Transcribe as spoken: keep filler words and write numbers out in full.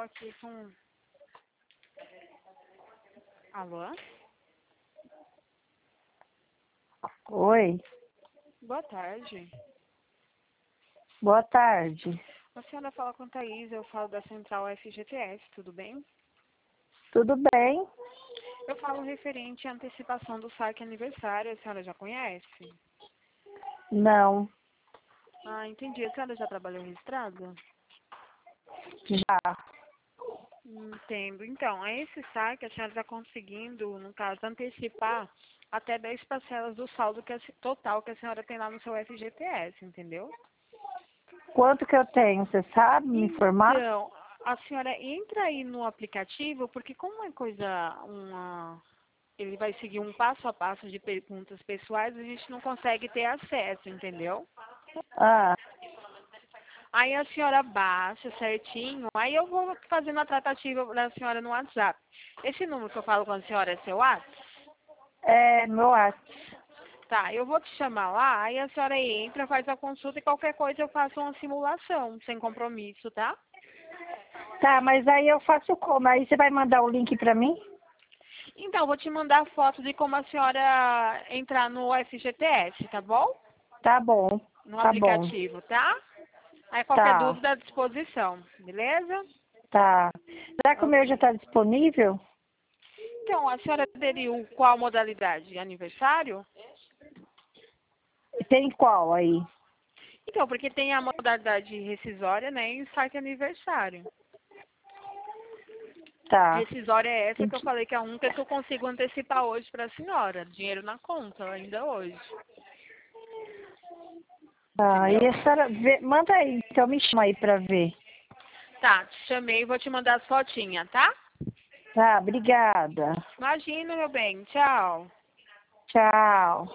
aqui com... Alô? Oi, Boa tarde. boa tarde. A senhora fala com a Thaís, eu falo da Central F G T S, tudo bem? Tudo bem? Eu falo referente à antecipação do saque aniversário, a senhora já conhece? Não, Ah, entendi. A senhora já trabalhou registrada? já. Entendo. Então, é esse saque a senhora está conseguindo, no caso, antecipar até dez parcelas do saldo que a, total que a senhora tem lá no seu F G T S, entendeu? Quanto que eu tenho, você sabe me informar? Então, a senhora entra aí no aplicativo, porque como é coisa, uma... ele vai seguir um passo a passo de perguntas pessoais, a gente não consegue ter acesso, entendeu? Ah, Aí a senhora baixa certinho, aí eu vou fazendo a tratativa da senhora no WhatsApp. Esse número que eu falo com a senhora é seu WhatsApp? é meu WhatsApp. Tá, eu vou te chamar lá, aí a senhora entra, faz a consulta e qualquer coisa eu faço uma simulação, sem compromisso, tá? Tá, mas aí eu faço como? Aí você vai mandar o link pra mim? Então, eu vou te mandar foto de como a senhora entrar no F G T S, tá bom? Tá bom, No tá bom, aplicativo, tá? Aí qualquer tá, dúvida à disposição, beleza? tá. Será que o meu já Ok. tá disponível? Então, a senhora aderiu qual modalidade? Aniversário? Tem qual aí? Então, porque tem a modalidade rescisória, né, e o saque aniversário. Tá. Rescisória é essa Tem que eu que... falei que é a única que eu consigo antecipar hoje para a senhora. Dinheiro na conta, ainda hoje. Tá, e Entendeu? a senhora vê... Manda aí, então me chama aí pra ver. Tá, te chamei e vou te mandar as fotinhas, tá? Tá, obrigada. Imagina, meu bem. Tchau. Tchau.